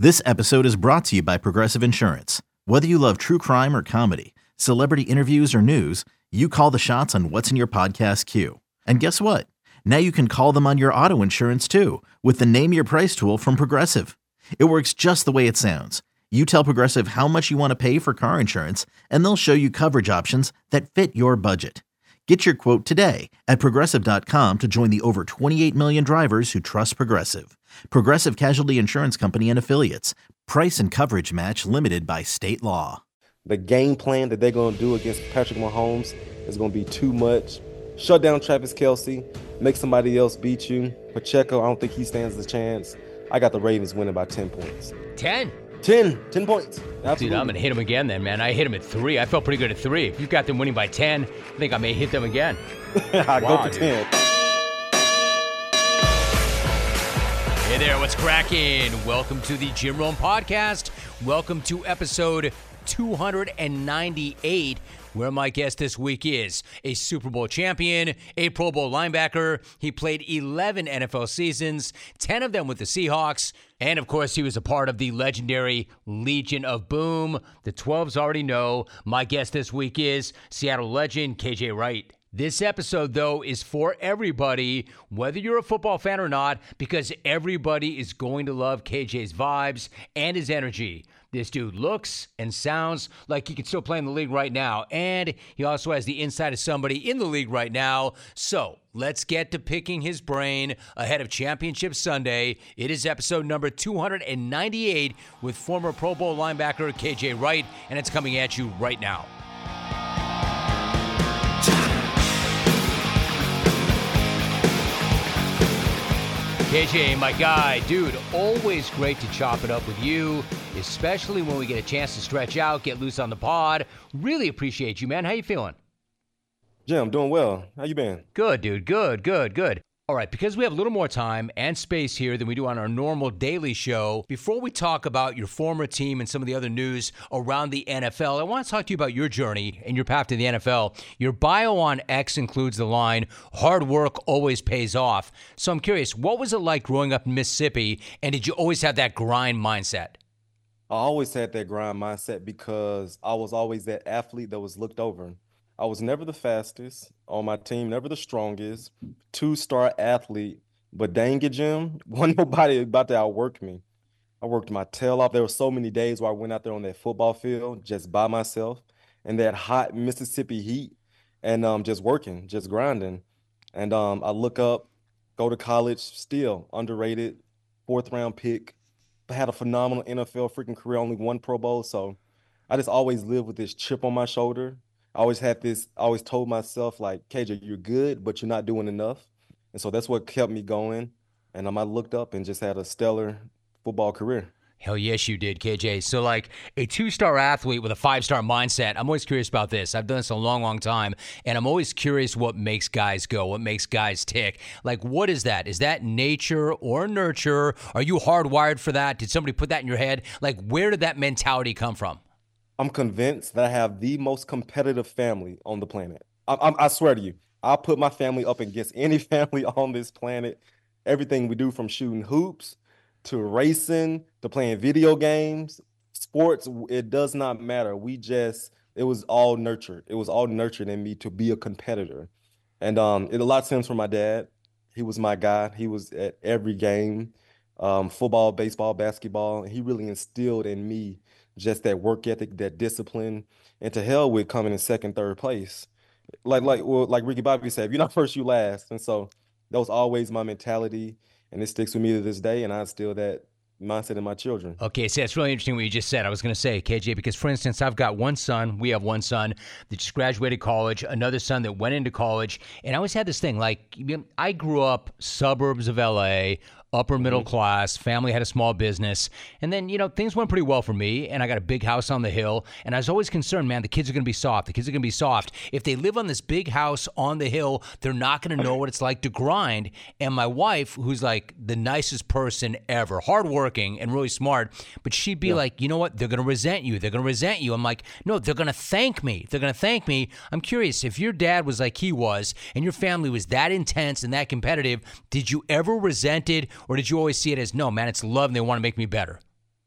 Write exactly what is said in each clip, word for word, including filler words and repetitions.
This episode is brought to you by Progressive Insurance. Whether you love true crime or comedy, celebrity interviews or news, you call the shots on what's in your podcast queue. And guess what? Now you can call them on your auto insurance too with the Name Your Price tool from Progressive. It works just the way it sounds. You tell Progressive how much you want to pay for car insurance, and they'll show you coverage options that fit your budget. Get your quote today at progressive dot com to join the over twenty-eight million drivers who trust Progressive. Progressive Casualty Insurance Company and Affiliates. Price and coverage match limited by state law. The game plan that they're going to do against Patrick Mahomes is going to be too much. Shut down Travis Kelce, make somebody else beat you. Pacheco, I don't think he stands a chance. I got the Ravens winning by ten points. ten? ten. ten points. Absolutely. Dude, I'm going to hit him again then, man. I hit him at three. I felt pretty good at three. If you've got them winning by ten, I think I may hit them again. I wow, go for dude. ten. Hey there, what's cracking? Welcome to the Jim Rome Podcast. Welcome to episode two ninety-eight, where my guest this week is a Super Bowl champion, a Pro Bowl linebacker. He played eleven N F L seasons, ten of them with the Seahawks, and of course, he was a part of the legendary Legion of Boom. The twelves already know. My guest this week is Seattle legend K J Wright. This episode, though, is for everybody, whether you're a football fan or not, because everybody is going to love K J's vibes and his energy. This dude looks and sounds like he could still play in the league right now, and he also has the inside of somebody in the league right now. So let's get to picking his brain ahead of Championship Sunday. It is episode number two ninety-eight with former Pro Bowl linebacker K J Wright, and it's coming at you right now. K J, my guy, dude, always great to chop it up with you, especially when we get a chance to stretch out, get loose on the pod. Really appreciate you, man. How you feeling? Jim, doing well. How you been? Good, dude. Good, good, good. All right, because we have a little more time and space here than we do on our normal daily show, before we talk about your former team and some of the other news around the N F L, I want to talk to you about your journey and your path to the N F L. Your bio on X includes the line, hard work always pays off. So I'm curious, what was it like growing up in Mississippi, and did you always have that grind mindset? I always had that grind mindset because I was always that athlete that was looked over. I was never the fastest on my team, never the strongest, two-star athlete. But dang it, Jim, wasn't nobody about to outwork me. I worked my tail off. There were so many days where I went out there on that football field just by myself in that hot Mississippi heat and um, just working, just grinding. And um, I look up, go to college, still underrated, fourth-round pick. I had a phenomenal N F L freaking career, only one Pro Bowl. So I just always lived with this chip on my shoulder. I always had this, I always told myself, like, K J, you're good, but you're not doing enough. And so that's what kept me going. And um, I looked up and just had a stellar football career. Hell yes, you did, K J. So, like, a two-star athlete with a five-star mindset, I'm always curious about this. I've done this a long, long time, and I'm always curious what makes guys go, what makes guys tick. Like, what is that? Is that nature or nurture? Are you hardwired for that? Did somebody put that in your head? Like, where did that mentality come from? I'm convinced that I have the most competitive family on the planet. I, I, I swear to you, I'll put my family up against any family on this planet. Everything we do, from shooting hoops to racing to playing video games, sports, it does not matter. We just, it was all nurtured. It was all nurtured in me to be a competitor. And um, it a lot stems from my dad. He was my guy. He was at every game, um, football, baseball, basketball. He really instilled in me just that work ethic, that discipline, and to hell with coming in second, third place. Like like well, like Ricky Bobby said, if you're not first, you last. And so that was always my mentality, and it sticks with me to this day, and I instill that mindset in my children. Okay, so it's really interesting what you just said. I was going to say, K J, because, for instance, I've got one son, we have one son that just graduated college, another son that went into college, and I always had this thing, like, I grew up suburbs of L A, upper middle mm-hmm. class, family had a small business. And then, you know, things went pretty well for me, and I got a big house on the hill. And I was always concerned, man, the kids are going to be soft. The kids are going to be soft. If they live on this big house on the hill, they're not going to know what it's like to grind. And my wife, who's like the nicest person ever, hardworking and really smart, but she'd be yeah. like, you know what? They're going to resent you. They're going to resent you. I'm like, no, they're going to thank me. They're going to thank me. I'm curious, if your dad was like he was and your family was that intense and that competitive, did you ever resent it, or did you always see it as, no, man, it's love and they want to make me better?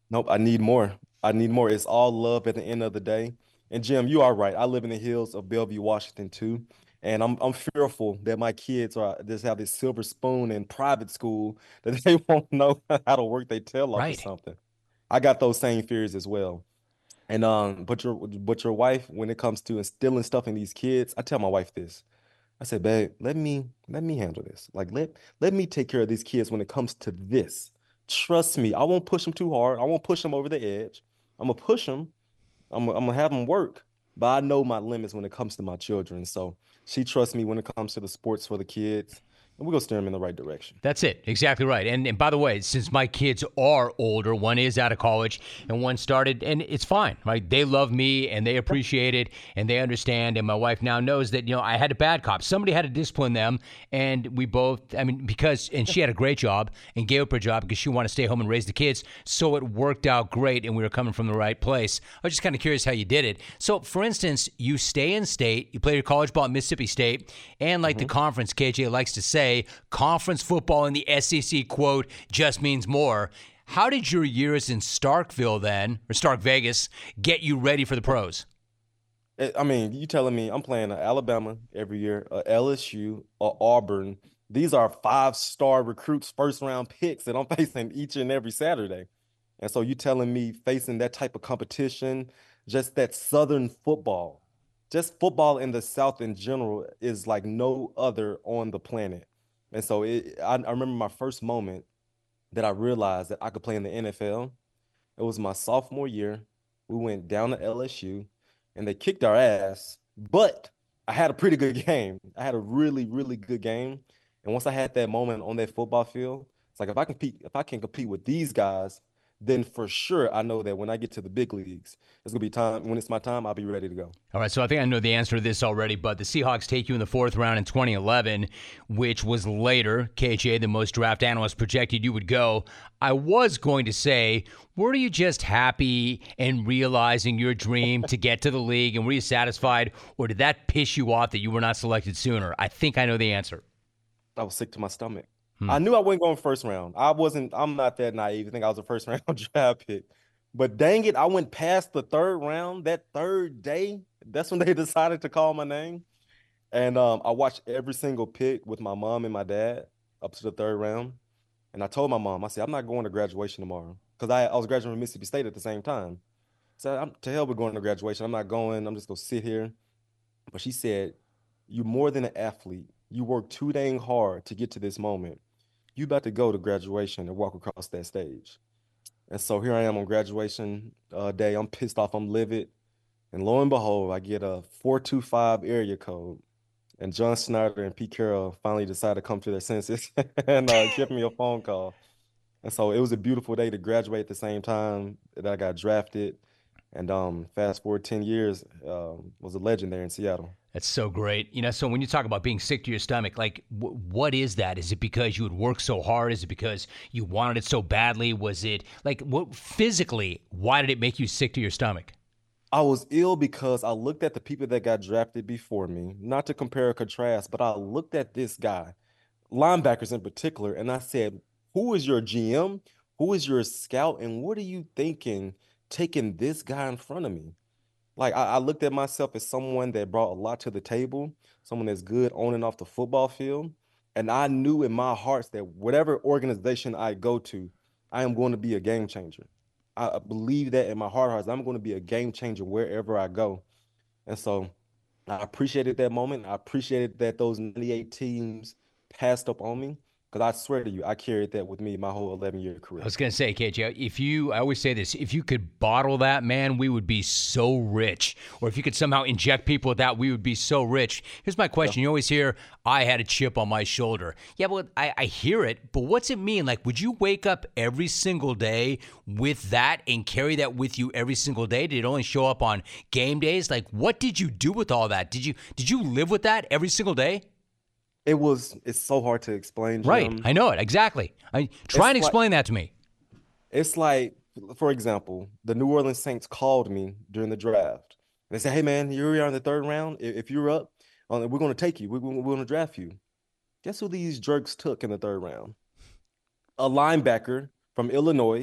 Nope, I need more. I need more. It's all love at the end of the day. And Jim, you are right. I live in the hills of Bellevue, Washington too. And I'm I'm fearful that my kids are just have this silver spoon in private school that they won't know how to work their tail off or Right. something. I got those same fears as well. And um, but your but your wife, when it comes to instilling stuff in these kids, I tell my wife this. I said, babe, let me let me handle this. Like let let me take care of these kids when it comes to this. Trust me, I won't push them too hard. I won't push them over the edge. I'm gonna push them. I'm, I'm gonna have them work, but I know my limits when it comes to my children. So she trusts me when it comes to the sports for the kids, and we're gonna steer them in the right direction. That's it. Exactly right. And, and by the way, since my kids are older, one is out of college and one started, and it's fine, right? They love me and they appreciate it and they understand. And my wife now knows that, you know, I had a bad cop. Somebody had to discipline them. And we both, I mean, because, and she had a great job and gave up her job because she wanted to stay home and raise the kids. So it worked out great and we were coming from the right place. I was just kind of curious how you did it. So, for instance, you stay in state, you play your college ball at Mississippi State, and like the conference, K J likes to say, conference football in the S E C, quote, just means more. How did your years in Starkville then, or Stark Vegas, get you ready for the pros? Eh, I mean, you telling me I'm playing at Alabama every year, uh, L S U, or Auburn. These are five-star recruits, first-round picks that I'm facing each and every Saturday. And so you telling me facing that type of competition, just that Southern football, just football in the South in general is like no other on the planet. And so it, I, I remember my first moment that I realized that I could play in the N F L. It was my sophomore year. We went down to L S U and they kicked our ass, but I had a pretty good game. I had a really, really good game. And once I had that moment on that football field, it's like if I compete, if I can compete with these guys, then for sure I know that when I get to the big leagues, it's gonna be time. When it's my time, I'll be ready to go. All right, so I think I know the answer to this already, but the Seahawks take you in the fourth round in twenty eleven, which was later, K J, the most draft analysts projected you would go. I was going to say, were you just happy and realizing your dream to get to the league, and were you satisfied, or did that piss you off that you were not selected sooner? I think I know the answer. I was sick to my stomach. Hmm. I knew I wasn't going first round. I wasn't, I'm not that naive. I think I was a first round draft pick. But dang it, I went past the third round. That third day, that's when they decided to call my name. And um, I watched every single pick with my mom and my dad up to the third round. And I told my mom, I said, I'm not going to graduation tomorrow. Because I, I was graduating from Mississippi State at the same time. So I'm to hell with going to graduation. I'm not going. I'm just gonna sit here. But she said, you're more than an athlete. You work too dang hard to get to this moment. You about to go to graduation and walk across that stage. And so here I am on graduation uh, day. I'm pissed off. I'm livid. And lo and behold, I get a four two five area code. And John Snyder and Pete Carroll finally decided to come to their senses and uh, give me a phone call. And so it was a beautiful day to graduate at the same time that I got drafted. And um, fast forward ten years, um, was a legend there in Seattle. That's so great. You know, so when you talk about being sick to your stomach, like, w- what is that? Is it because you had worked so hard? Is it because you wanted it so badly? Was it, like, what physically, why did it make you sick to your stomach? I was ill because I looked at the people that got drafted before me, not to compare or contrast, but I looked at this guy, linebackers in particular, and I said, who is your G M? Who is your scout? And what are you thinking taking this guy in front of me? Like I, I looked at myself as someone that brought a lot to the table, someone that's good on and off the football field. And I knew in my heart that whatever organization I go to, I am going to be a game changer. I I believe that in my heart of hearts, I'm going to be a game changer wherever I go. And so I appreciated that moment. I appreciated that those ninety-eight teams passed up on me because I swear to you, I carried that with me my whole eleven year I career. was going to say, K J, if you, I always say this, if you could bottle that, man, we would be so rich. Or if you could somehow inject people with that, we would be so rich. Here's my question. You always hear, I had a chip on my shoulder. Yeah, well, I, I hear it, but what's it mean? Like, would you wake up every single day with that and carry that with you every single day? Did it only show up on game days? Like, what did you do with all that? Did you, did you live with that every single day? It was, it's so hard to explain, Right. Jim. I know it. Exactly. I try and It's like, explain that to me. It's like, for example, the New Orleans Saints called me during the draft. They said, "Hey, man, here we are in the third round. If, if you're up, uh, we're going to take you. We're, we're going to draft you." Guess who these jerks took in the third round? A linebacker from Illinois,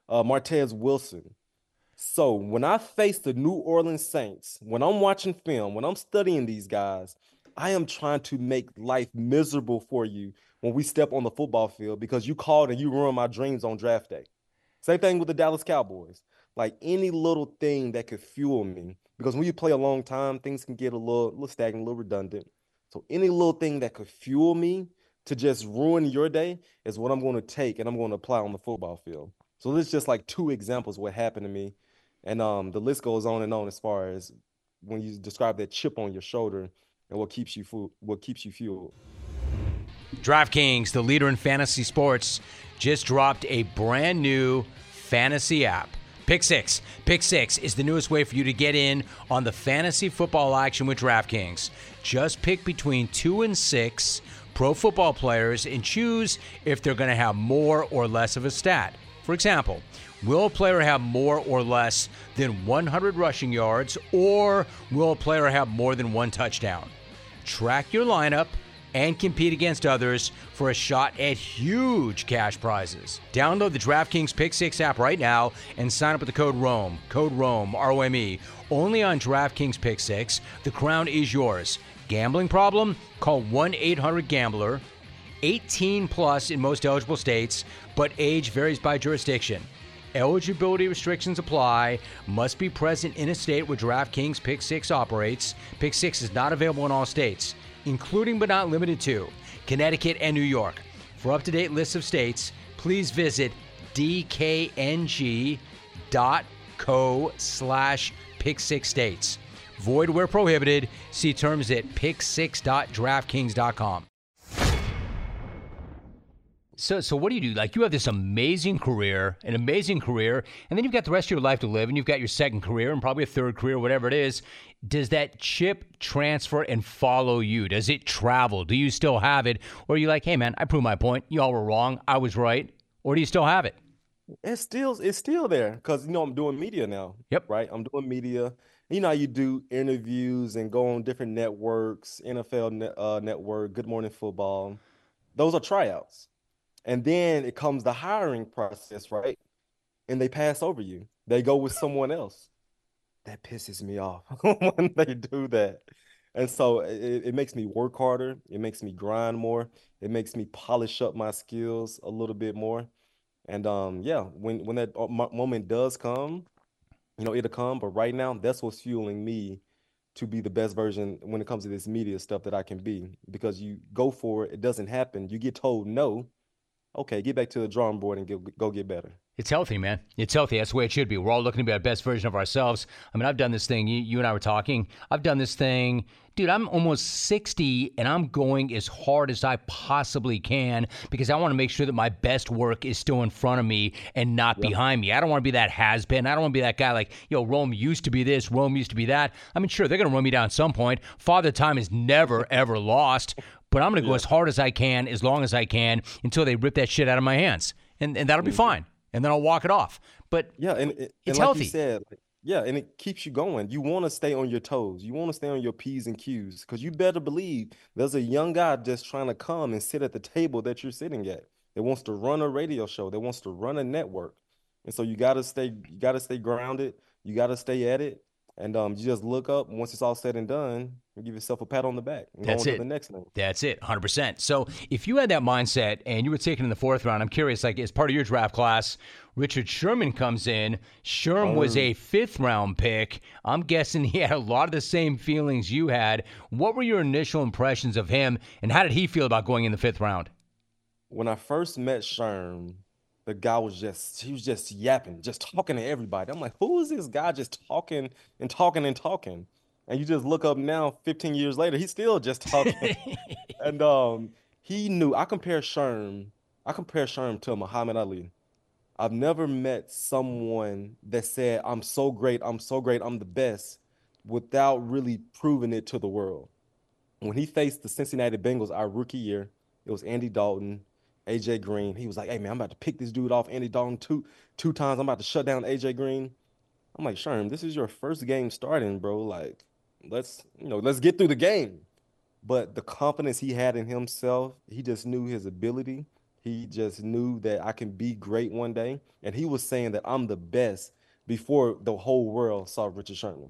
uh, Martez Wilson. So when I face the New Orleans Saints, when I'm watching film, when I'm studying these guys, I am trying to make life miserable for you when we step on the football field because you called and you ruined my dreams on draft day. Same thing with the Dallas Cowboys. Like any little thing that could fuel me, because when you play a long time, things can get a little, little stagnant, a little redundant. So any little thing that could fuel me to just ruin your day is what I'm going to take and I'm going to apply on the football field. So this is just like two examples of what happened to me. And um, the list goes on and on as far as when you describe that chip on your shoulder and what keeps you fu- what keeps you fueled. DraftKings, the leader in fantasy sports, just dropped a brand new fantasy app. Pick Six. Pick Six is the newest way for you to get in on the fantasy football action with DraftKings. Just pick between two and six pro football players and choose if they're going to have more or less of a stat. For example, will a player have more or less than one hundred rushing yards, or will a player have more than one touchdown? Track your lineup and compete against others for a shot at huge cash prizes. Download the DraftKings Pick Six app right now and sign up with the code ROME. Code ROME, R O M E. Only on DraftKings Pick Six. The crown is yours. Gambling problem? Call one eight hundred gambler. eighteen plus in most eligible states, but age varies by jurisdiction. Eligibility restrictions apply. Must be present in a state where DraftKings Pick Six operates. Pick Six is not available in all states, including but not limited to Connecticut and New York. For up-to-date lists of states, please visit dkng.co slash pick six states. Void where prohibited. See terms at pick six dot draftkings dot com. So, so what do you do? Like, you have this amazing career, an amazing career, and then you've got the rest of your life to live, and you've got your second career and probably a third career, whatever it is. Does that chip transfer and follow you? Does it travel? Do you still have it? Or are you like, hey, man, I proved my point. Y'all were wrong. I was right. Or do you still have it? It's still it's still there because, you know, I'm doing media now. Yep. Right? I'm doing media. You know how you do interviews and go on different networks, N F L net, uh, network, Good Morning Football. Those are tryouts. And then it comes the hiring process, right? And they pass over you. They go with someone else. That pisses me off when they do that. And so it, it makes me work harder. It makes me grind more. It makes me polish up my skills a little bit more. And um, yeah, when when that moment does come, you know, it'll come. But right now, that's what's fueling me to be the best version when it comes to this media stuff that I can be. Because you go for it, it doesn't happen. You get told no. Okay, get back to the drawing board and get, go get better. It's healthy, man. It's healthy. That's the way it should be. We're all looking to be our best version of ourselves. I mean, I've done this thing. You, you and I were talking. I've done this thing. Dude, I'm almost sixty, and I'm going as hard as I possibly can because I want to make sure that my best work is still in front of me and not yep. behind me. I don't want to be that has-been. I don't want to be that guy like, yo, Rome used to be this, Rome used to be that. I mean, sure, they're going to run me down at some point. Father Time is never, ever lost. But I'm going to go yeah. as hard as I can, as long as I can, until they rip that shit out of my hands. And and that'll be mm-hmm. fine. And then I'll walk it off. But yeah, and, and it's like healthy. You said, yeah, and it keeps you going. You want to stay on your toes. You want to stay on your P's and Q's because you better believe there's a young guy just trying to come and sit at the table that you're sitting at that wants to run a radio show, that wants to run a network. And so you got to stay you got to stay grounded. You got to stay at it. And um, you just look up once it's all said and done and give yourself a pat on the back and That's go on it. to the next thing. That's it, one hundred percent. So if you had that mindset and you were taken in the fourth round, I'm curious, like as part of your draft class, Richard Sherman comes in. Sherm um, was a fifth round pick. I'm guessing he had a lot of the same feelings you had. What were your initial impressions of him, and how did he feel about going in the fifth round? When I first met Sherm, the guy was just, he was just yapping, just talking to everybody. I'm like, who is this guy just talking and talking and talking? And you just look up now, fifteen years later, he's still just talking. and um, he knew, I compare Sherm, I compare Sherm to Muhammad Ali. I've never met someone that said, I'm so great, I'm so great, I'm the best, without really proving it to the world. When he faced the Cincinnati Bengals our rookie year, it was Andy Dalton, A J Green. He was like, hey, man, I'm about to pick this dude off Andy Dalton two two times. I'm about to shut down A J Green. I'm like, Sherm, this is your first game starting, bro. Like, let's, you know, let's get through the game. But the confidence he had in himself, he just knew his ability. He just knew that I can be great one day. And he was saying that I'm the best before the whole world saw Richard Sherman.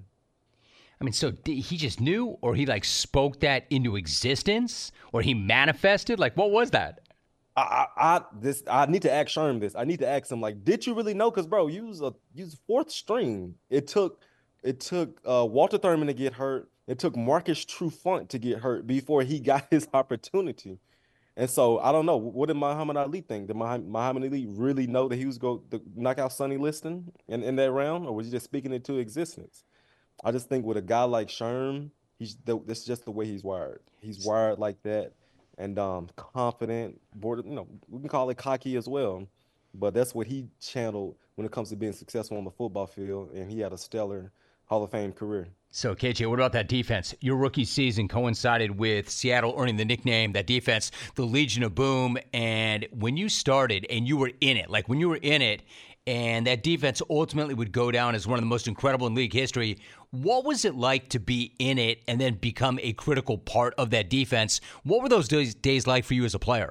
I mean, so did he just knew, or he like spoke that into existence, or he manifested? Like, what was that? I, I, I this I need to ask Sherm this. I need to ask him, like, did you really know? Because bro, you was a you was fourth string. It took it took uh, Walter Thurman to get hurt. It took Marcus Trufant to get hurt before he got his opportunity. And so I don't know. What did Muhammad Ali think? Did Muhammad Ali really know that he was going to knock out Sonny Liston in, in that round, or was he just speaking it into existence? I just think with a guy like Sherm, he's the, this is just the way he's wired. He's wired like that, and um, confident. Border, you know, we can call it cocky as well, but that's what he channeled when it comes to being successful on the football field, and he had a stellar Hall of Fame career. So, K J, what about that defense? Your rookie season coincided with Seattle earning the nickname, that defense, the Legion of Boom. And when you started and you were in it, like when you were in it, and that defense ultimately would go down as one of the most incredible in league history, what was it like to be in it and then become a critical part of that defense? What were those days, days like for you as a player?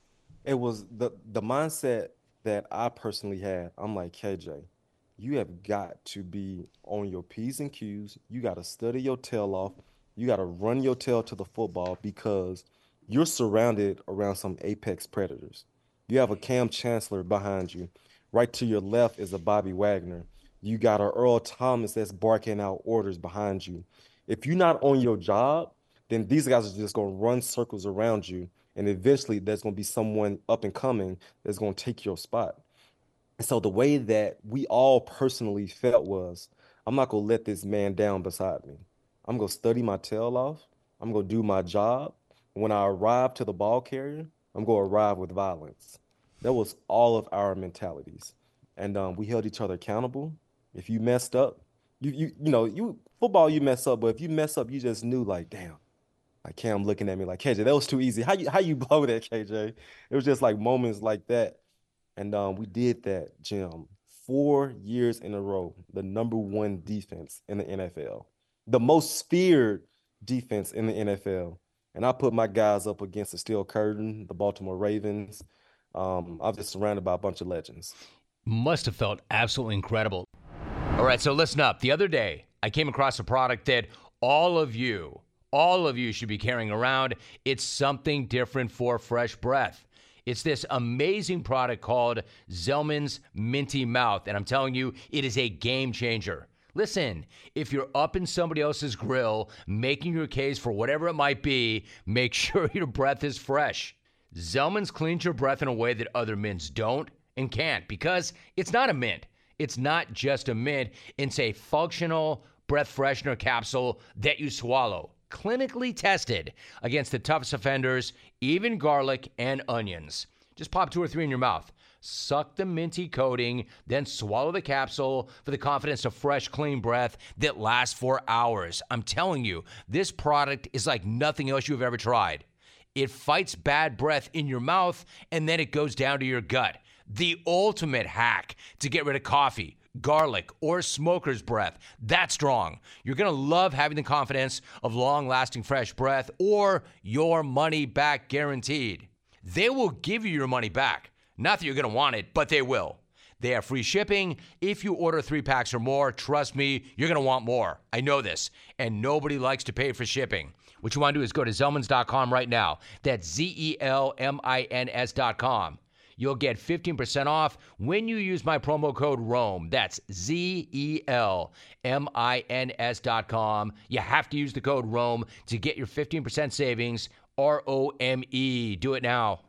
It was the the mindset that I personally had. I'm like, K J, you have got to be on your P's and Q's. You got to study your tail off. You got to run your tail to the football because you're surrounded around some apex predators. You have a Cam Chancellor behind you. Right to your left is a Bobby Wagner. You got a Earl Thomas that's barking out orders behind you. If you're not on your job, then these guys are just going to run circles around you. And eventually there's going to be someone up and coming that's going to take your spot. And so the way that we all personally felt was, I'm not going to let this man down beside me. I'm going to study my tail off. I'm going to do my job. When I arrive to the ball carrier, I'm going to arrive with violence. That was all of our mentalities. And um, we held each other accountable. If you messed up, you you you know, you football, you mess up, but if you mess up, you just knew, like, damn, like Cam looking at me like, K J, that was too easy. How you how you blow that, K J? It was just like moments like that. And um, we did that, Jim, four years in a row, the number one defense in the N F L, the most feared defense in the N F L. And I put my guys up against the Steel Curtain, the Baltimore Ravens. Um, I'm just surrounded by a bunch of legends. Must have felt absolutely incredible. All right, so listen up. The other day, I came across a product that all of you, all of you should be carrying around. It's something different for fresh breath. It's this amazing product called Zellman's Minty Mouth, and I'm telling you, it is a game changer. Listen, if you're up in somebody else's grill, making your case for whatever it might be, make sure your breath is fresh. Zellman's cleans your breath in a way that other mints don't and can't, because it's not a mint. It's not just a mint. It's a functional breath freshener capsule that you swallow, clinically tested against the toughest offenders, even garlic and onions. Just pop two or three in your mouth. Suck the minty coating, then swallow the capsule for the confidence of fresh, clean breath that lasts for hours. I'm telling you, this product is like nothing else you've ever tried. It fights bad breath in your mouth, and then it goes down to your gut. The ultimate hack to get rid of coffee, garlic, or smoker's breath. That's strong. You're going to love having the confidence of long-lasting fresh breath, or your money back guaranteed. They will give you your money back. Not that you're going to want it, but they will. They have free shipping. If you order three packs or more, trust me, you're going to want more. I know this, and nobody likes to pay for shipping. What you want to do is go to Zellmans dot com right now. That's Z E L M I N S dot com. You'll get fifteen percent off when you use my promo code ROME. That's Z E L M I N S dot com. You have to use the code ROME to get your fifteen percent savings, R O M E. Do it now.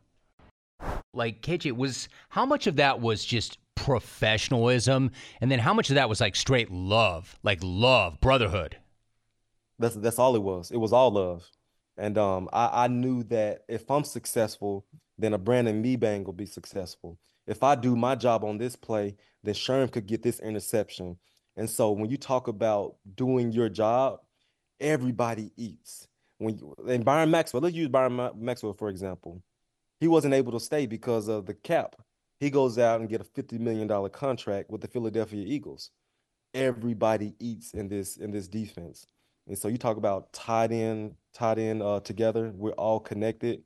Like, K J, was, how much of that was just professionalism? And then how much of that was like straight love, like love, brotherhood? That's that's all it was. It was all love. And um, I, I knew that if I'm successful, then a Brandon Mebane will be successful. If I do my job on this play, then Sherm could get this interception. And so when you talk about doing your job, everybody eats. When you, and Byron Maxwell, let's use Byron Maxwell, for example. He wasn't able to stay because of the cap. He goes out and get a fifty million dollars contract with the Philadelphia Eagles. Everybody eats in this in this defense. And so you talk about tied in, tied in uh, together. We're all connected.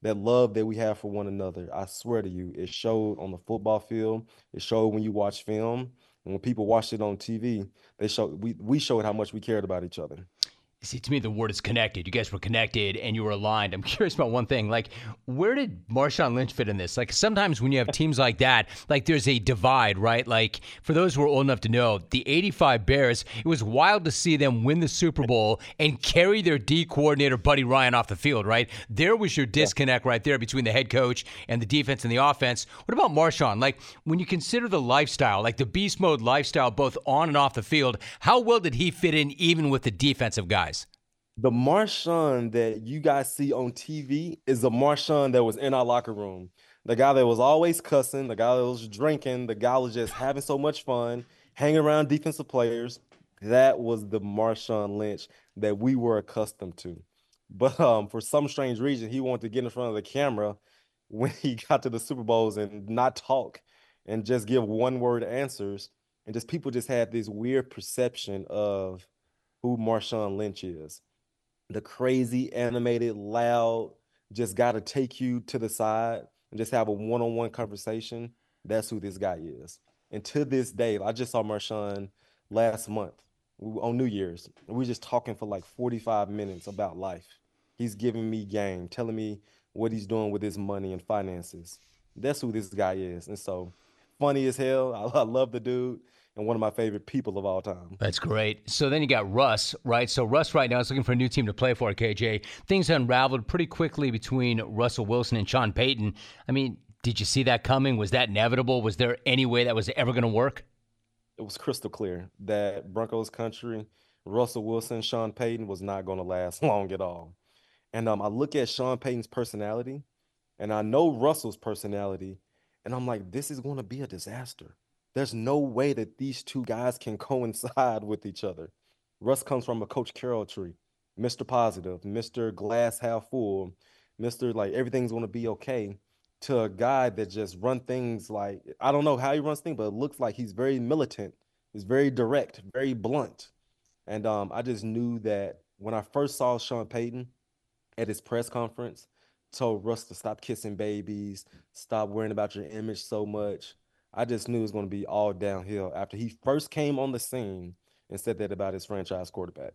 that love that we have for one another. I swear to you, it showed on the football field. It showed when you watch film. And when people watched it on T V, they showed we we showed how much we cared about each other. See, to me, the word is connected. You guys were connected and you were aligned. I'm curious about one thing. Like, where did Marshawn Lynch fit in this? Like, sometimes when you have teams like that, like, there's a divide, right? Like, for those who are old enough to know, the eighty-five Bears, it was wild to see them win the Super Bowl and carry their D coordinator, Buddy Ryan, off the field, right? There was your disconnect right there between the head coach and the defense and the offense. What about Marshawn? Like, when you consider the lifestyle, like the beast mode lifestyle, both on and off the field, how well did he fit in even with the defensive guys? The Marshawn that you guys see on T V is the Marshawn that was in our locker room. The guy that was always cussing, the guy that was drinking, the guy was just having so much fun, hanging around defensive players. That was the Marshawn Lynch that we were accustomed to. But um, for some strange reason, he wanted to get in front of the camera when he got to the Super Bowls and not talk and just give one-word answers. And just people just had this weird perception of who Marshawn Lynch is. The crazy, animated, loud, just got to take you to the side and just have a one-on-one conversation. That's who this guy is. And to this day, I just saw Marshawn last month on New Year's. We were just talking for like forty-five minutes about life. He's giving me game, telling me what he's doing with his money and finances. That's who this guy is. And so, funny as hell. I, I love the dude. And one of my favorite people of all time. That's great. So then you got Russ, right? So Russ right now is looking for a new team to play for, K J. Things unraveled pretty quickly between Russell Wilson and Sean Payton. I mean, did you see that coming? Was that inevitable? Was there any way that was ever going to work? It was crystal clear that Broncos country, Russell Wilson, Sean Payton was not going to last long at all. And um, I look at Sean Payton's personality, and I know Russell's personality, and I'm like, this is going to be a disaster. There's no way that these two guys can coincide with each other. Russ comes from a Coach Carroll tree, Mister Positive, Mister Glass half full, Mister like everything's going to be okay, to a guy that just run things like, I don't know how he runs things, but it looks like he's very militant. He's very direct, very blunt. And um, I just knew that when I first saw Sean Payton at his press conference, told Russ to stop kissing babies, stop worrying about your image so much. I just knew it was going to be all downhill after he first came on the scene and said that about his franchise quarterback.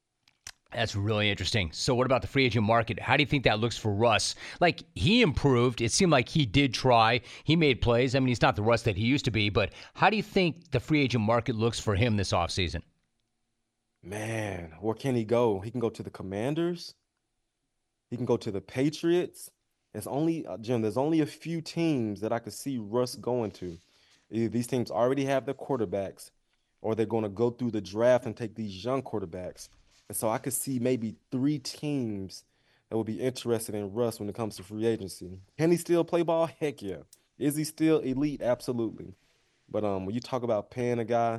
That's really interesting. So what about the free agent market? How do you think that looks for Russ? Like, he improved. It seemed like he did try. He made plays. I mean, he's not the Russ that he used to be, but how do you think the free agent market looks for him this offseason? Man, where can he go? He can go to the Commanders. He can go to the Patriots. It's only, uh, Jim, there's only a few teams that I could see Russ going to. Either these teams already have their quarterbacks, or they're going to go through the draft and take these young quarterbacks. And so I could see maybe three teams that would be interested in Russ when it comes to free agency. Can he still play ball? Heck yeah. Is he still elite? Absolutely. But um, when you talk about paying a guy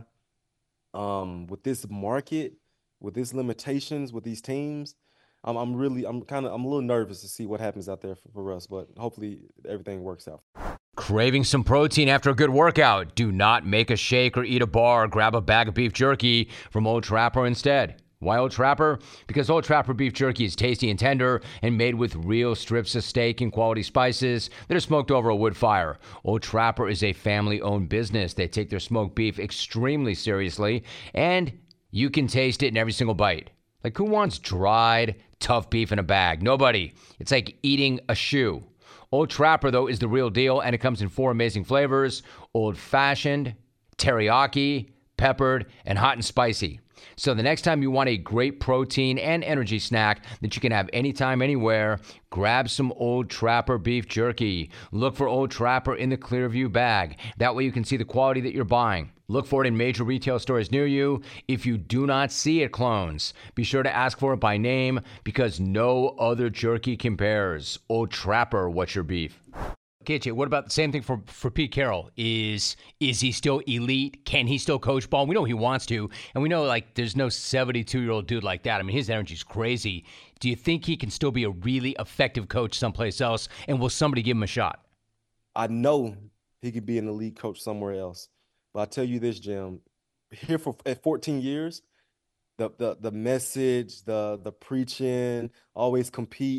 um, with this market, with these limitations, with these teams, I'm, I'm really, I'm kind of, I'm a little nervous to see what happens out there for, for Russ, but hopefully everything works out. Craving some protein after a good workout? Do not make a shake or eat a bar. Grab a bag of beef jerky from Old Trapper instead. Why Old Trapper? Because Old Trapper beef jerky is tasty and tender and made with real strips of steak and quality spices that are smoked over a wood fire. Old Trapper is a family-owned business. They take their smoked beef extremely seriously, and you can taste it in every single bite. Like, who wants dried, tough beef in a bag? Nobody. It's like eating a shoe. Old Trapper, though, is the real deal, and it comes in four amazing flavors: old-fashioned, teriyaki, peppered, and hot and spicy. So the next time you want a great protein and energy snack that you can have anytime, anywhere, grab some Old Trapper beef jerky. Look for Old Trapper in the Clearview bag. That way you can see the quality that you're buying. Look for it in major retail stores near you. If you do not see it, clones, be sure to ask for it by name, because no other jerky compares. Old Trapper, what's your beef? K J, what about the same thing for, for Pete Carroll? Is is he still elite? Can he still coach ball? We know he wants to, and we know, like, there's no seventy-two-year-old dude like that. I mean, his energy's crazy. Do you think he can still be a really effective coach someplace else, and will somebody give him a shot? I know he could be an elite coach somewhere else. But I tell you this, Jim, here for at fourteen years, the the the message, the the preaching, always compete.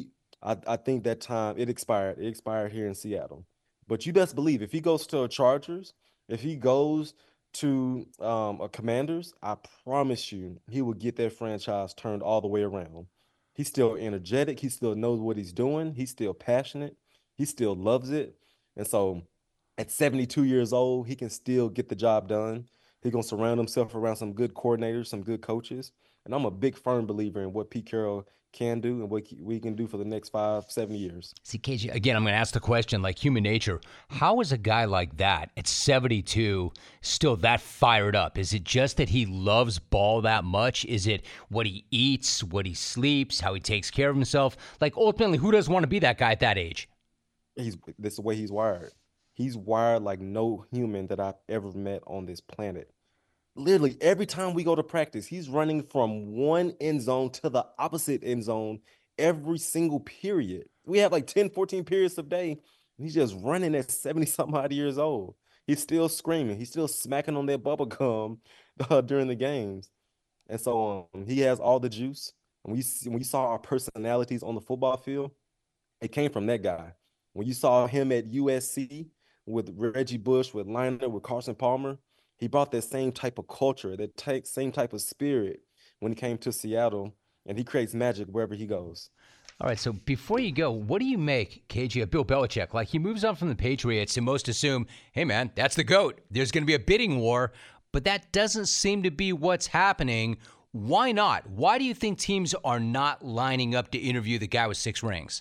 I, I think that time it expired. It expired here in Seattle. But you best believe if he goes to a Chargers, if he goes to um, a Commanders, I promise you he will get their franchise turned all the way around. He's still energetic. He still knows what he's doing. He's still passionate. He still loves it. And so at seventy-two years old, he can still get the job done. He's going to surround himself around some good coordinators, some good coaches. And I'm a big, firm believer in what Pete Carroll can do and what we can do for the next five, seven years. See, K J, again, I'm going to ask the question like human nature. How is a guy like that at seventy-two still that fired up? Is it just that he loves ball that much? Is it what he eats, what he sleeps, how he takes care of himself? Like, ultimately, who doesn't want to be that guy at that age? He's This is the way he's wired. He's wired like no human that I've ever met on this planet. Literally, every time we go to practice, he's running from one end zone to the opposite end zone every single period. We have like ten, fourteen periods a day, and he's just running at seventy-something odd years old. He's still screaming. He's still smacking on that bubble gum uh, during the games. And so um, he has all the juice. And we, when we saw our personalities on the football field, it came from that guy. When you saw him at U S C with Reggie Bush, with Liner, with Carson Palmer, he brought that same type of culture, that type, same type of spirit when he came to Seattle, and he creates magic wherever he goes. All right, so before you go, what do you make, K J, of Bill Belichick? Like, he moves on from the Patriots, and most assume, hey, man, that's the GOAT. There's going to be a bidding war, but that doesn't seem to be what's happening. Why not? Why do you think teams are not lining up to interview the guy with six rings?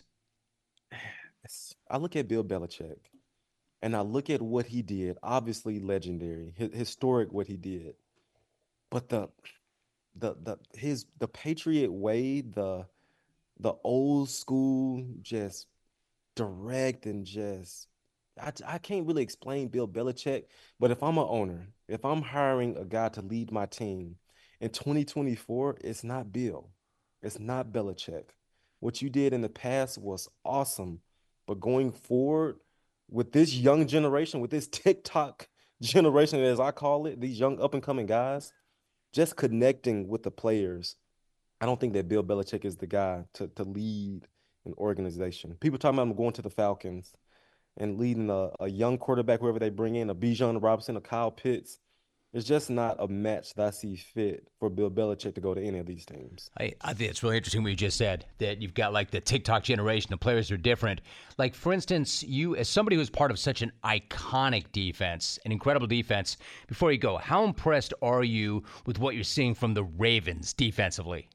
I look at Bill Belichick, and I look at what he did, obviously legendary, historic what he did. But the the the his the Patriot way, the the old school, just direct and just I, I can't really explain Bill Belichick, but if I'm an owner, if I'm hiring a guy to lead my team in twenty twenty-four, it's not Bill. It's not Belichick. What you did in the past was awesome, but going forward, with this young generation, with this TikTok generation, as I call it, these young up-and-coming guys, just connecting with the players, I don't think that Bill Belichick is the guy to, to lead an organization. People talking about him going to the Falcons and leading a, a young quarterback, whoever they bring in, a Bijan Robinson, a Kyle Pitts. It's just not a match that I see fit for Bill Belichick to go to any of these teams. I, I think it's really interesting what you just said, that you've got like the TikTok generation, the players are different. Like, for instance, you as somebody who's part of such an iconic defense, an incredible defense, before you go, how impressed are you with what you're seeing from the Ravens defensively?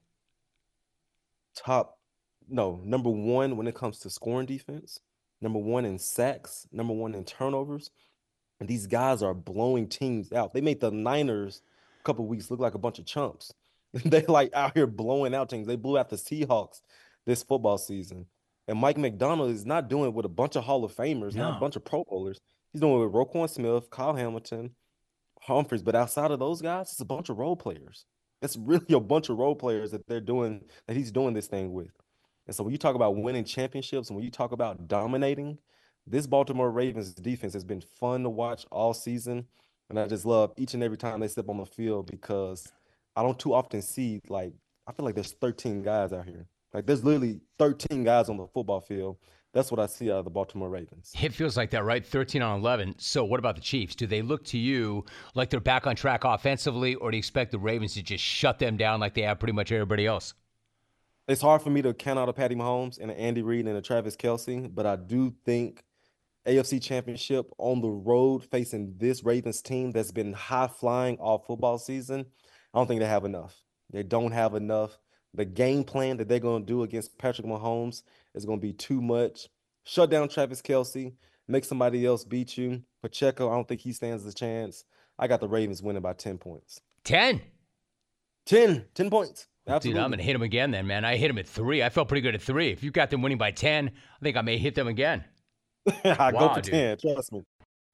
Top, no, number one when it comes to scoring defense, number one in sacks, number one in turnovers. And these guys are blowing teams out. They made the Niners a couple of weeks look like a bunch of chumps. They like out here blowing out teams. They blew out the Seahawks this football season. And Mike McDonald is not doing it with a bunch of Hall of Famers, No. not a bunch of Pro Bowlers. He's doing it with Roquan Smith, Kyle Hamilton, Humphries. But outside of those guys, it's a bunch of role players. It's really a bunch of role players that they're doing, that he's doing this thing with. And so when you talk about winning championships and when you talk about dominating, this Baltimore Ravens defense has been fun to watch all season, and I just love each and every time they step on the field because I don't too often see, like, I feel like there's thirteen guys out here. Like, there's literally thirteen guys on the football field. That's what I see out of the Baltimore Ravens. It feels like that, right? thirteen on eleven. So what about the Chiefs? Do they look to you like they're back on track offensively, or do you expect the Ravens to just shut them down like they have pretty much everybody else? It's hard for me to count out a Patty Mahomes and an Andy Reid and a Travis Kelce, but I do think A F C Championship on the road facing this Ravens team that's been high-flying all football season, I don't think they have enough. They don't have enough. The game plan that they're going to do against Patrick Mahomes is going to be too much. Shut down Travis Kelce, make somebody else beat you. Pacheco, I don't think he stands a chance. I got the Ravens winning by ten points. ten? ten. ten points. Absolutely. Dude, I'm going to hit them again then, man. I hit them at three. I felt pretty good at three. If you got them winning by ten, I think I may hit them again. I Wow, go for dude. ten, trust me.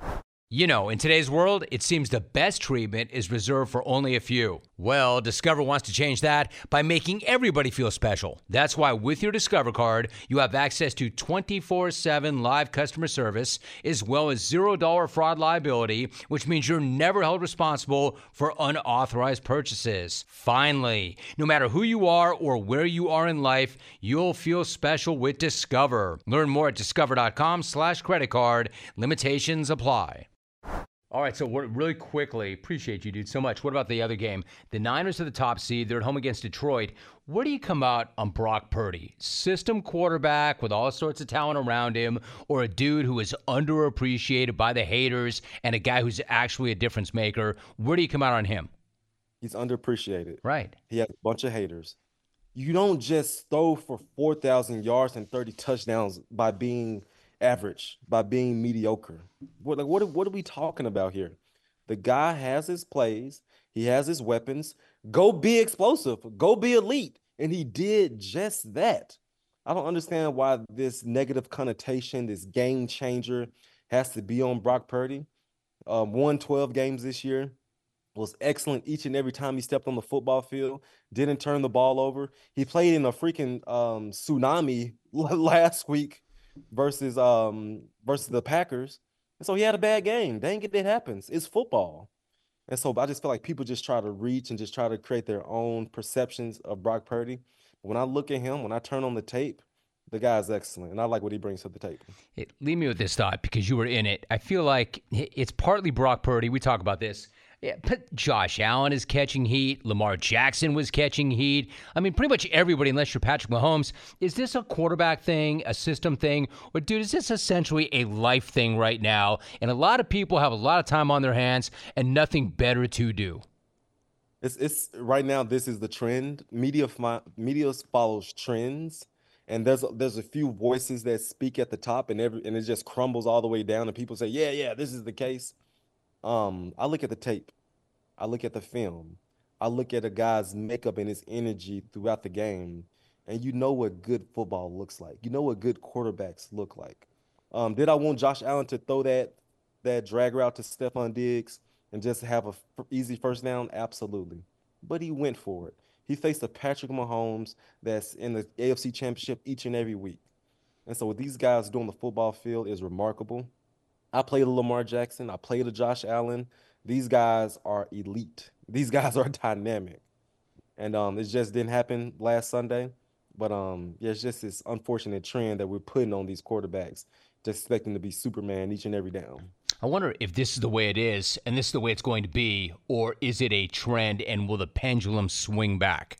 You know, in today's world, it seems the best treatment is reserved for only a few. Well, Discover wants to change that by making everybody feel special. That's why with your Discover card, you have access to twenty-four seven live customer service, as well as zero dollars fraud liability, which means you're never held responsible for unauthorized purchases. Finally, no matter who you are or where you are in life, you'll feel special with Discover. Learn more at discover.com slash credit card. Limitations apply. All right, so we're really quickly, appreciate you, dude, so much. What about the other game? The Niners are the top seed. They're at home against Detroit. Where do you come out on Brock Purdy? System quarterback with all sorts of talent around him, or a dude who is underappreciated by the haters and a guy who's actually a difference maker? Where do you come out on him? He's underappreciated. Right. He has a bunch of haters. You don't just throw for four thousand yards and thirty touchdowns by being average, by being mediocre. What, like, what, what are we talking about here? The guy has his plays. He has his weapons. Go be explosive. Go be elite. And he did just that. I don't understand why this negative connotation, this game changer, has to be on Brock Purdy. Um, won twelve games this year. Was excellent each and every time he stepped on the football field. Didn't turn the ball over. He played in a freaking um, tsunami last week versus um versus the Packers. And so he had a bad game. Dang it, it happens. It's football. And so I just feel like people just try to reach and just try to create their own perceptions of Brock Purdy. When I look at him, when I turn on the tape, the guy's excellent, and I like what he brings to the table. Hey, leave me with this thought, because you were in it. I feel like it's partly Brock Purdy. We talk about this. Yeah, but Josh Allen is catching heat. Lamar Jackson was catching heat. I mean, pretty much everybody, unless you're Patrick Mahomes. Is this a quarterback thing, a system thing? Or, dude, is this essentially a life thing right now? And a lot of people have a lot of time on their hands and nothing better to do. It's it's right now, this is the trend. Media, media follows trends. And there's there's a few voices that speak at the top, and every and it just crumbles all the way down. And people say, yeah, yeah, this is the case. Um, I look at the tape. I look at the film. I look at a guy's makeup and his energy throughout the game, and you know what good football looks like. You know what good quarterbacks look like. Um, did I want Josh Allen to throw that that drag route to Stephon Diggs and just have a f- easy first down? Absolutely. But he went for it. He faced a Patrick Mahomes that's in the A F C Championship each and every week. And so what these guys do on the football field is remarkable. I played a Lamar Jackson. I played a Josh Allen. These guys are elite. These guys are dynamic. And um, it just didn't happen last Sunday. But um, yeah, it's just this unfortunate trend that we're putting on these quarterbacks, just expecting to be Superman each and every down. I wonder if this is the way it is, and this is the way it's going to be, or is it a trend, and will the pendulum swing back?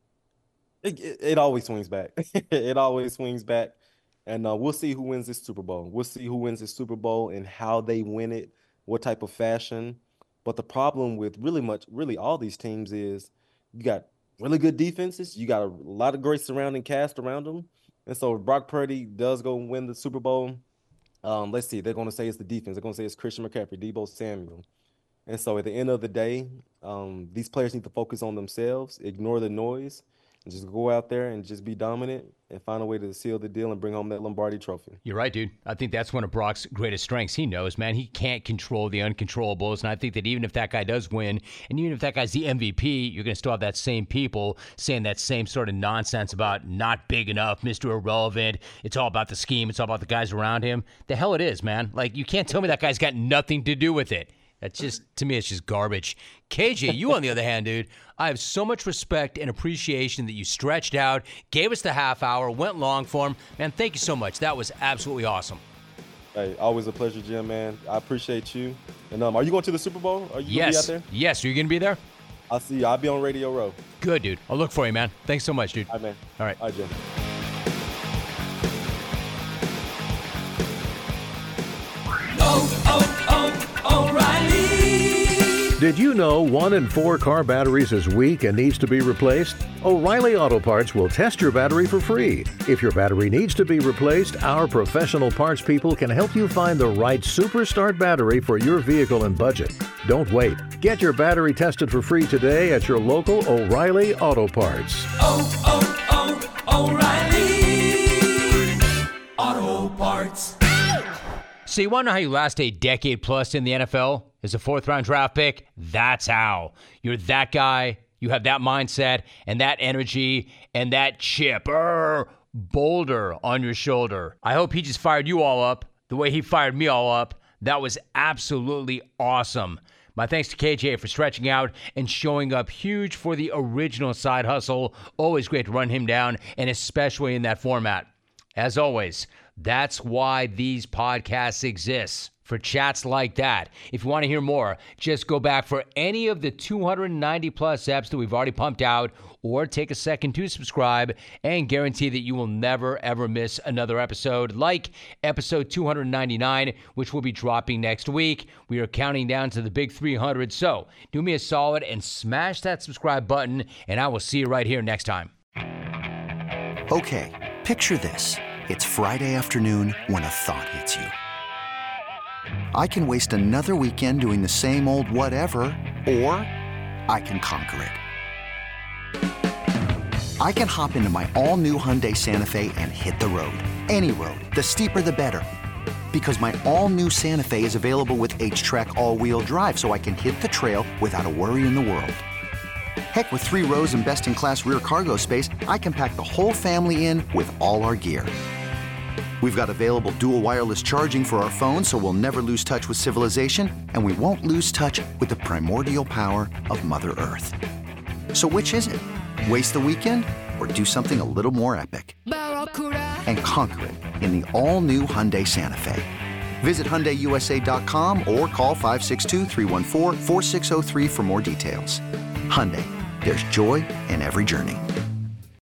It, it, it always swings back. It always swings back. And uh, we'll see who wins this Super Bowl. We'll see who wins this Super Bowl and how they win it, what type of fashion. But the problem with really much, really all these teams is you got really good defenses. You got a lot of great surrounding cast around them. And so if Brock Purdy does go win the Super Bowl, um, let's see, they're going to say it's the defense. They're going to say it's Christian McCaffrey, Deebo Samuel. And so at the end of the day, um, these players need to focus on themselves, ignore the noise, and just go out there and just be dominant and find a way to seal the deal and bring home that Lombardi trophy. You're right, dude. I think that's one of Brock's greatest strengths. He knows, man, he can't control the uncontrollables. And I think that even if that guy does win, and even if that guy's the M V P, you're going to still have that same people saying that same sort of nonsense about not big enough, Mister Irrelevant. It's all about the scheme. It's all about the guys around him. The hell it is, man. Like, you can't tell me that guy's got nothing to do with it. That's just, to me, it's just garbage. K J, you on the other hand, dude, I have so much respect and appreciation that you stretched out, gave us the half hour, went long form. Man, thank you so much. That was absolutely awesome. Hey, always a pleasure, Jim, man. I appreciate you. And um, are you going to the Super Bowl? Are you yes. going to be out there? Yes. Are you going to be there? I'll see you. I'll be on Radio Row. Good, dude. I'll look for you, man. Thanks so much, dude. All right, man. All right. All right, Jim. Oh, oh, oh, O'Reilly. Did you know one in four car batteries is weak and needs to be replaced? O'Reilly Auto Parts will test your battery for free. If your battery needs to be replaced, our professional parts people can help you find the right Super Start battery for your vehicle and budget. Don't wait. Get your battery tested for free today at your local O'Reilly Auto Parts. Oh, oh, oh, O'Reilly Auto Parts. So you want to know how you last a decade plus in the N F L? As a fourth round draft pick? That's how. You're that guy. You have that mindset and that energy and that chip, er, boulder on your shoulder. I hope he just fired you all up the way he fired me all up. That was absolutely awesome. My thanks to K J for stretching out and showing up huge for the original Side Hustle. Always great to run him down, and especially in that format. As always, that's why these podcasts exist, for chats like that. If you want to hear more, just go back for any of the two hundred ninety plus eps that we've already pumped out, or take a second to subscribe and guarantee that you will never, ever miss another episode, like episode two hundred ninety-nine, which will be dropping next week. We are counting down to the big three hundred, so do me a solid and smash that subscribe button, and I will see you right here next time. Okay, picture this. It's Friday afternoon when a thought hits you. I can waste another weekend doing the same old whatever, or I can conquer it. I can hop into my all-new Hyundai Santa Fe and hit the road. Any road. The steeper, the better. Because my all-new Santa Fe is available with H-Track all-wheel drive, so I can hit the trail without a worry in the world. Heck, with three rows and best-in-class rear cargo space, I can pack the whole family in with all our gear. We've got available dual wireless charging for our phones, so we'll never lose touch with civilization, and we won't lose touch with the primordial power of Mother Earth. So which is it? Waste the weekend or do something a little more epic? And conquer it in the all-new Hyundai Santa Fe. Visit Hyundai U S A dot com or call five six two, three one four, four six zero three for more details. Hyundai, there's joy in every journey.